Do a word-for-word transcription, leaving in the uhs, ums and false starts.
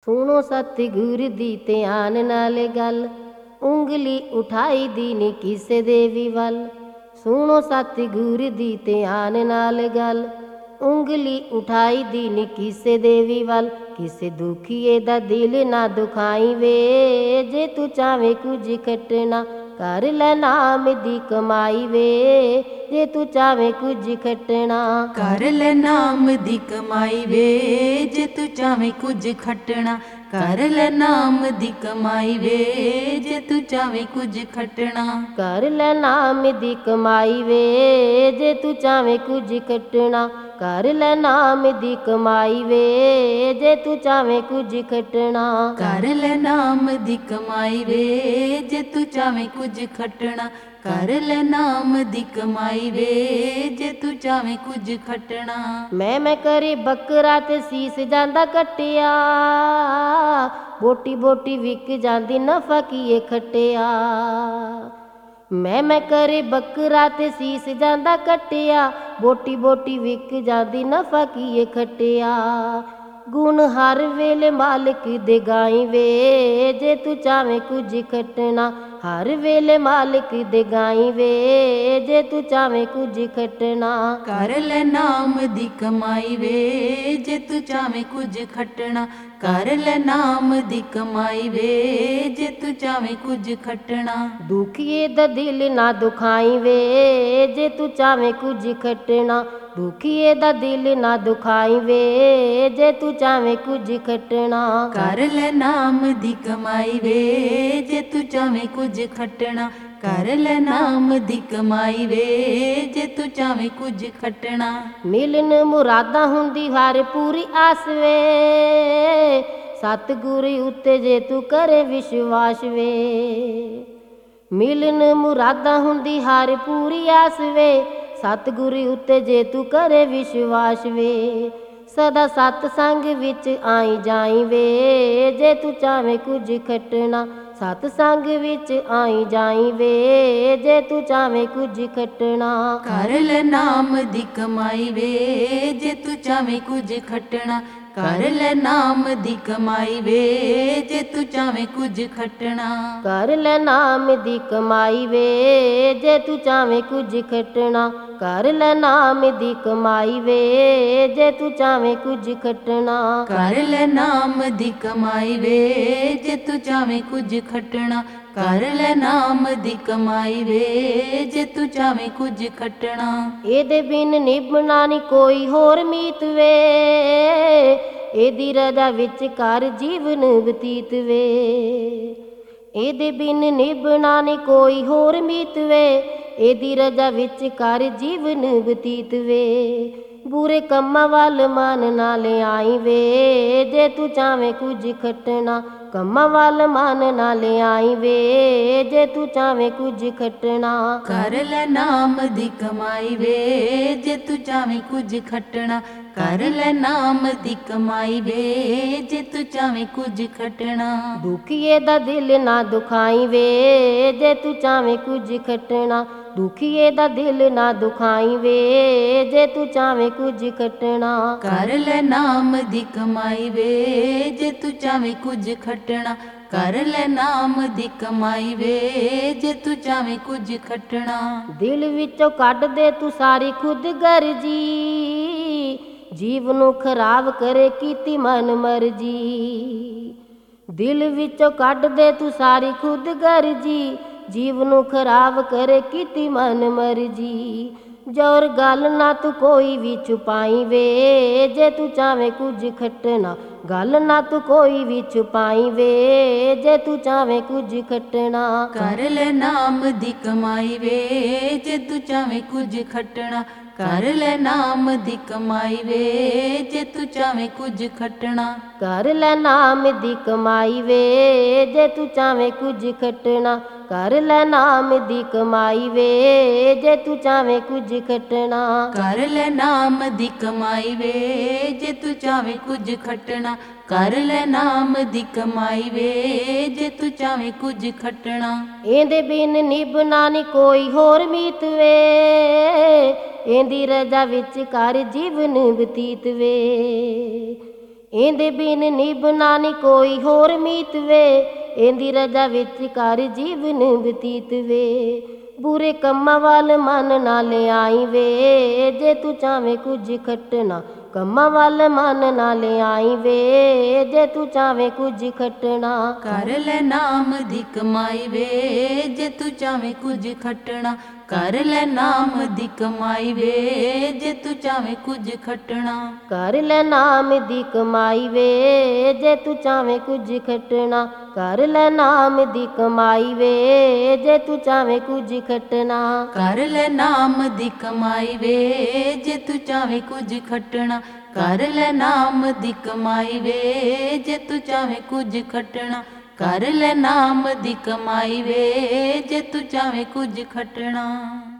ਸੁਣੋ ਸਤਿਗੁਰ ਦੀ ਧਿਆਨ ਨਾਲ ਗੱਲ, ਉਂਗਲੀ ਉਠਾਈ ਦੀ ਨੀ ਕਿਸੇ ਦੇ ਵੀ ਵੱਲ। ਸੁਣੋ ਸਤਿਗੁਰ ਦੀ ਧਿਆਨ ਨਾਲ ਗੱਲ, ਉਂਗਲੀ ਉਠਾਈ ਦੀ ਨੀ ਕਿਸੇ ਦੇ ਵੀ ਵੱਲ। ਕਿਸੇ ਦੁਖੀਏ ਦਾ ਦਿਲ ਨਾ ਦੁਖਾਈ ਵੇ, ਜੇ ਤੂੰ ਚਾਵੇਂ ਕੁਝ ਖੱਟਣਾ ਕਰ ਲੈ ਨਾਮ ਦੀ ਕਮਾਈ ਵੇ, ਜੇ ਤੂੰ ਚਾਵੇਂ ਕੁਝ ਖੱਟਣਾ ਕਰ ਲੈ ਨਾਮ ਦੀ ਕਮਾਈ ਵੇ, ਜੇ ਤੂੰ ਚਾਵੇਂ ਕੁਝ ਖੱਟਣਾ ਕਰ ਲੈ ਨਾਮ ਦੀ ਕਮਾਈ ਵੇ, ਜੇ ਤੂੰ ਚਾਵੇਂ ਕੁਝ ਖੱਟਣਾ ਕਰ ਲੈ ਨਾਮ ਦੀ ਕਮਾਈ ਵੇ, ਜੇ ਤੂੰ ਚਾਵੇਂ ਕੁਝ ਖੱਟਣਾ ਕਰ ਲੈ ਨਾਮ ਦੀ ਕਮਾਈ ਵੇ, ਜੇ ਤੂੰ ਚਾਵੇਂ ਕੁਝ ਖੱਟਣਾ ਕਰ ਲੈ ਨਾਮ ਦੀ ਕਮਾਈ ਵੇ, ਜੇ ਤੂੰ ਚਾਵੇਂ ਕੁਝ ਖੱਟਣਾ ਕਰ ਲੈ ਨਾਮ ਦੀ ਕਮਾਈ ਵੇ, ਜੇ ਤੂੰ ਚਾਵੇਂ ਕੁਝ ਖੱਟਣਾ। ਮੈਂ ਮੈਂ ਕਰੇ ਬੱਕਰਾ ਤੇ ਸੀਸ ਜਾਂਦਾ ਕੱਟਿਆ, ਬੋਟੀ ਬੋਟੀ ਵਿਕ ਜਾਂਦੀ ਨਫਾ ਕੀਏ ਖੱਟਿਆ। ਮੈਂ ਮੈਂ ਕਰੇ ਬੱਕਰਾ ਤੇ ਸੀਸ ਜਾਂਦਾ ਕੱਟਿਆ, ਬੋਟੀ ਬੋਟੀ ਵਿਕ ਜਾਂਦੀ ਨਫਾ ਕੀਏ ਖੱਟਿਆ। ਗੁਣ ਹਰ ਵੇਲੇ ਮਾਲਕ ਦੇ ਗਾਈ ਵੇ, ਜੇ ਤੂੰ ਚਾਵੇਂ ਕੁਝ ਖੱਟਣਾ ਹਰ ਵੇਲੇ ਮਾਲਕ ਦੇ ਗਾਈ ਵੇ, ਜੇ ਤੂੰ ਚਾਵੇਂ ਕੁਝ ਖੱਟਣਾ ਕਰ ਲੈ ਨਾਮ ਦੀ ਕਮਾਈ ਵੇ, ਜੇ ਤੂੰ ਚਾਵੇਂ ਕੁਝ ਖੱਟਣਾ ਕਰ ਲੈ ਨਾਮ ਦੀ ਕਮਾਈ ਵੇ, ਜੇ ਤੂੰ ਚਾਵੇਂ ਕੁਝ ਖੱਟਣਾ। ਦੁਖੀਏ ਦਾ ਦਿਲ ਨਾ ਦੁਖਾਈ ਵੇ, ਜੇ ਤੂੰ ਚਾਵੇਂ ਕੁਝ ਖੱਟਣਾ ਦੁਖੀਏ ਦਾ ਦਿਲ ਨਾ ਦੁਖਾਈ ਵੇ, ਜੇ ਤੂੰ ਚਾਵੇਂ ਕੁਝ ਖੱਟਣਾ ਕਰ ਲੈ ਨਾਮ ਦੀ ਕਮਾਈ ਵੇ, ਜੇ ਤੂੰ ਚਾਵੇਂ ਕੁਝ ਖੱਟਣਾ ਕਰ ਲੈ ਨਾਮ ਦੀ ਕਮਾਈ ਵੇ, ਜੇ ਤੂੰ ਚਾਵੇਂ ਕੁਝ ਖੱਟਣਾ। ਮਿਲਨ ਮੁਰਾਦਾਂ ਹੁੰਦੀ ਹਰ ਪੂਰੀ ਆਸ ਵੇ, ਸਤਿਗੁਰ ਉੱਤੇ ਜੇ ਤੂੰ ਕਰੇ ਵਿਸ਼ਵਾਸ ਵੇ। ਮਿਲਨ ਮੁਰਾਦਾਂ ਹੁੰਦੀ ਹਰ ਪੂਰੀ ਆਸ ਵੇ, ਸਤਿਗੁਰ ਉੱਤੇ ਜੇ ਤੂੰ ਕਰੇ ਵਿਸ਼ਵਾਸ ਵੇ। ਸਦਾ ਸਤਸੰਗ ਵਿੱਚ ਆਈ ਜਾਈ ਵੇ, ਜੇ ਤੂੰ ਚਾਵੇਂ ਕੁਝ ਖੱਟਣਾ ਸਤਸੰਗ ਵਿੱਚ ਆਈ ਜਾਈ ਵੇ, ਜੇ ਤੂੰ ਚਾਵੇਂ ਕੁਝ ਖੱਟਣਾ ਕਰ ਲੈ ਨਾਮ ਦੀ ਕਮਾਈ ਵੇ, ਜੇ ਤੂੰ ਚਾਵੇਂ ਕੁਝ ਖੱਟਣਾ ਕਰ ਲੈ ਨਾਮ ਦੀ ਕਮਾਈ ਵੇ, ਜੇ ਤੂੰ ਚਾਵੇਂ ਕੁਝ ਖੱਟਣਾ ਕਰ ਲੈ ਨਾਮ ਦੀ ਕਮਾਈ ਵੇ, ਜੇ ਤੂੰ ਚਾਵੇਂ ਕੁਝ ਖੱਟਣਾ ਕਰ ਲੈ ਨਾਮ ਦੀ ਕਮਾਈ ਵੇ, ਜੇ ਤੂੰ ਚਾਵੇਂ ਕੁਝ ਖੱਟਣਾ ਕਰ ਲੈ ਨਾਮ ਦੀ ਕਮਾਈ ਵੇ, ਜੇ ਤੂੰ ਚਾਵੇਂ ਕੁਝ ਖੱਟਣਾ ਕਰ ਲੈ ਨਾਮ ਦੀ ਕਮਾਈ ਵੇ, ਜੇ ਤੂੰ ਚਾਵੇਂ ਕੁਝ ਖੱਟਣਾ। ਇਹਦੇ ਬਿਨ ਨਿਭਣਾ ਨੀ ਕੋਈ ਹੋਰ ਮੀਤ ਵੇ, ਇਹਦੀ ਰਜ਼ਾ ਵਿੱਚ ਕਰ ਜੀਵਨ ਬਤੀਤ ਵੇ। ਇਹਦੇ ਬਿਨ ਨਿਭਣਾ ਨੀ ਕੋਈ ਹੋਰ ਮੀਤ ਵੇ, ਇਹਦੀ ਰਜ਼ਾ ਵਿੱਚ ਕਰ ਜੀਵਨ ਬਤੀਤ ਵੇ। ਬੁਰੇ ਕੰਮਾਂ ਵੱਲ ਮਨ ਨਾ ਲਿਆਈ ਵੇ, ਜੇ ਤੂੰ ਚਾਵੇਂ ਕੁਝ ਖੱਟਣਾ ਕੰਮਾਂ ਵੱਲ ਮਨ ਨਾ ਲਿਆਈ ਵੇ, ਜੇ ਤੂੰ ਚਾਵੇਂ ਕੁਝ ਖੱਟਣਾ ਕਰ ਲੈ ਨਾਮ ਦੀ ਕਮਾਈ ਵੇ, ਜੇ ਤੂੰ ਚਾਵੇਂ ਕੁਝ ਖੱਟਣਾ ਕਰ ਲੈ ਨਾਮ ਦੀ ਕਮਾਈ ਵੇ, ਜੇ ਤੂੰ ਚਾਵੇਂ ਕੁਝ ਖੱਟਣਾ। ਦੁਖੀਏ ਦਾ ਦਿਲ ਨਾ ਦੁਖਾਈ ਵੇ, ਜੇ ਤੂੰ ਚਾਵੇਂ ਕੁਝ ਖੱਟਣਾ ਦੁਖੀਏ ਦਾ ਦਿਲ ਨਾ ਦੁਖਾਈ ਵੇ, ਜੇ ਤੂੰ ਚਾਵੇਂ ਕੁਝ ਖੱਟਣਾ ਕਰ ਲੈ ਨਾਮ ਦੀ ਕਮਾਈ ਵੇ, ਜੇ ਤੂੰ ਚਾਵੇਂ ਕੁਝ ਖੱਟਣਾ ਕਰ ਲੈ ਨਾਮ ਦੀ ਕਮਾਈ ਵੇ, ਜੇ ਤੂੰ ਚਾਵੇਂ ਕੁਝ ਖੱਟਣਾ। ਦਿਲ ਵਿੱਚੋਂ ਕੱਢ ਦੇ ਤੂੰ ਸਾਰੀ ਖੁਦ ਗਰਜੀ, ਜੀਵ ਨੂੰ ਖਰਾਬ ਕਰੇ ਕੀਤੀ ਮਨ ਮਰਜੀ। ਦਿਲ ਵਿੱਚੋਂ ਕੱਢ ਦੇ ਤੂੰ ਸਾਰੀ ਖੁਦ ਗਰਜੀ, ਜੀਵ ਨੂੰ ਖਰਾਬ ਕਰੇ ਕੀਤੀ ਮਨ ਮਰਜੀ। ਜੋਰ ਗੱਲ ਨਾ ਤੂੰ ਕੋਈ ਵੀ ਛੁਪਾਈ ਵੇ, ਜੇ ਤੂੰ ਚਾਵੇਂ ਕੁਝ ਖੱਟਣਾ ਗੱਲ ਨਾ ਤੂੰ ਕੋਈ ਵੀ ਛੁਪਾਈ ਵੇ, ਜੇ ਤੂੰ ਚਾਵੇਂ ਕੁਝ ਖੱਟਣਾ ਕਰ ਲੈ ਨਾਮ ਦੀ ਕਮਾਈ ਵੇ, ਜੇ ਤੂੰ ਚਾਵੇਂ ਕੁਝ ਖੱਟਣਾ ਕਰ ਲੈ ਨਾਮ ਦੀ ਕਮਾਈ ਵੇ, ਜੇ ਤੂੰ ਚਾਵੇਂ ਕੁਝ ਖੱਟਣਾ ਕਰ ਲੈ ਨਾਮ ਦੀ ਕਮਾਈ ਵੇ, ਜੇ ਤੂੰ ਚਾਵੇਂ ਕੁਝ ਖੱਟਣਾ ਕਰ ਲੈ ਨਾਮ ਦੀ ਕਮਾਈ ਵੇ, ਜੇ ਤੂੰ ਚਾਵੇਂ ਕੁਝ ਖੱਟਣਾ ਕਰ ਲੈ ਨਾਮ ਦੀ ਕਮਾਈ ਵੇ, ਜੇ ਤੂੰ ਚਾਵੇਂ ਕੁਝ ਖੱਟਣਾ ਕਰ ਲੈ ਨਾਮ ਦੀ ਕਮਾਈ ਵੇ, ਜੇ ਤੂੰ ਚਾਵੇਂ ਕੁਝ ਖੱਟਣਾ। ਇਹਦੇ ਬਿਨ ਨਿਭਣਾ ਨੀ ਕੋਈ ਹੋਰ ਮੀਤ ਵੇ, ਇਹਦੀ ਰਜ਼ਾ ਵਿੱਚ ਕਰ ਜੀਵਨ ਬਤੀਤ ਵੇ। ਇਹਦੇ ਬਿਨ ਨਿਭਣਾ ਨੀ ਕੋਈ ਹੋਰ ਮੀਤ ਵੇ, ਇਹਦੀ ਰਜਾ ਵਿੱਚ ਕਰ ਜੀਵਨ ਬਤੀਤ ਵੇ। ਬੁਰੇ ਕੰਮਾਂ ਵੱਲ ਮਨ ਨਾ ਲਿਆਈ ਵੇ, ਜੇ ਤੂੰ ਚਾਵੇਂ ਕੁਝ ਖੱਟਣਾ ਕੰਮਾਂ ਵੱਲ ਮਨ ਨਾ ਲਿਆਈ ਵੇ, ਜੇ ਤੂੰ ਚਾਵੇਂ ਕੁਝ ਖੱਟਣਾ। ਕਰ ਲੈ ਨਾਮ ਦੀ ਕਮਾਈ ਵੇ, ਜੇ ਤੂੰ ਚਾਵੇਂ ਕੁਝ ਖੱਟਣਾ। ਕਰ ਲੈ ਨਾਮ ਦੀ ਕਮਾਈ ਵੇ, ਜੇ ਤੂੰ ਚਾਵੇਂ ਕੁਝ ਖੱਟਣਾ। ਕਰ ਲੈ ਨਾਮ ਦੀ ਕਮਾਈ ਵੇ, ਜੇ ਤੂੰ ਚਾਵੇਂ ਕੁਝ ਖੱਟਣਾ। ਕਰ ਲੈ ਨਾਮ ਦੀ ਕਮਾਈ ਵੇ, ਜੇ ਤੂੰ ਚਾਵੇਂ ਕੁਝ ਖੱਟਣਾ। ਕਰ ਲੈ ਨਾਮ ਦੀ ਕਮਾਈ ਵੇ, ਜੇ ਤੂੰ ਚਾਵੇਂ ਕੁਝ ਖੱਟਣਾ। ਕਰ ਲੈ ਨਾਮ ਦੀ ਕਮਾਈ ਵੇ, ਜੇ ਤੂੰ ਚਾਵੇਂ ਕੁਝ ਖੱਟਣਾ। ਕਰ ਲੈ ਨਾਮ ਦੀ ਕਮਾਈ ਵੇ, ਜੇ ਤੂੰ ਚਾਵੇਂ ਕੁਝ ਖੱਟਣਾ।